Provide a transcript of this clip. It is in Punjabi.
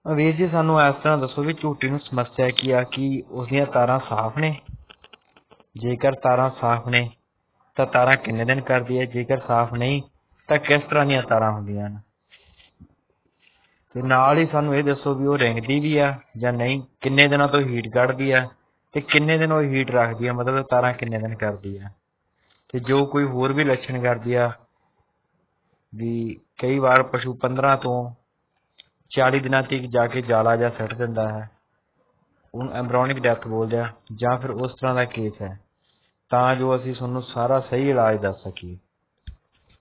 ਵੀਰ ਜੀ ਸਾਨੂੰ ਇਸ ਤਰ੍ਹਾਂ ਦੱਸੋ ਵੀ ਝੂਟੀ ਨੂੰ ਸਮੱਸਿਆ ਕੀ ਆ, ਕਿ ਉਸਦੀਆਂ ਤਾਰਾਂ ਸਾਫ਼ ਨੇ? ਜੇਕਰ ਤਾਰਾਂ ਸਾਫ਼ ਨੇ ਤਾਂ ਤਾਰਾਂ ਕਿੰਨੇ ਦਿਨ ਕਰਦੀ ਹੈ, ਜੇਕਰ ਸਾਫ਼ ਨਹੀਂ ਤਾਂ ਕਿਸ ਤਰ੍ਹਾਂ ਦੀਆਂ ਤਾਰਾਂ ਹੁੰਦੀਆਂ ਹਨ? ਤੇ ਨਾਲ ਹੀ ਸਾਨੂੰ ਇਹ ਦੱਸੋ ਵੀ ਉਹ ਰਿੰਗਦੀ ਵੀ ਆ ਜਾਂ ਨਹੀਂ, ਕਿੰਨੇ ਦਿਨਾਂ ਤੋਂ ਹੀਟ ਕੱਢਦੀ ਆ ਤੇ ਕਿੰਨੇ ਦਿਨ ਉਹ ਹੀਟ ਰੱਖਦੀ ਆ, ਮਤਲਬ ਤਾਰਾਂ ਕਿੰਨੇ ਦਿਨ ਕਰਦੀ ਆ? ਤੇ ਜੋ ਕੋਈ ਹੋਰ ਵੀ ਲੱਛਣ ਕਰਦੀ ਆ ਵੀ ਕਈ ਵਾਰ ਪਸ਼ੂ 15 ਤੋਂ 40 ਦਿਨਾਂ ਤੱਕ ਜਾ ਕੇ ਜਾਲਾ ਜਾਂ ਸੁੱਟ ਦਿੰਦਾ ਹੈ, ਉਹਨੂੰ ਐਮਬ੍ਰੋਨਿਕ ਡੈਥ ਬੋਲਦੇ ਆ, ਜਾਂ ਫਿਰ ਉਸ ਤਰ੍ਹਾਂ ਦਾ ਕੇਸ ਹੈ, ਤਾਂ ਜੋ ਅਸੀਂ ਤੁਹਾਨੂੰ ਸਾਰਾ ਸਹੀ ਇਲਾਜ ਦੱਸ ਸਕੀਏ।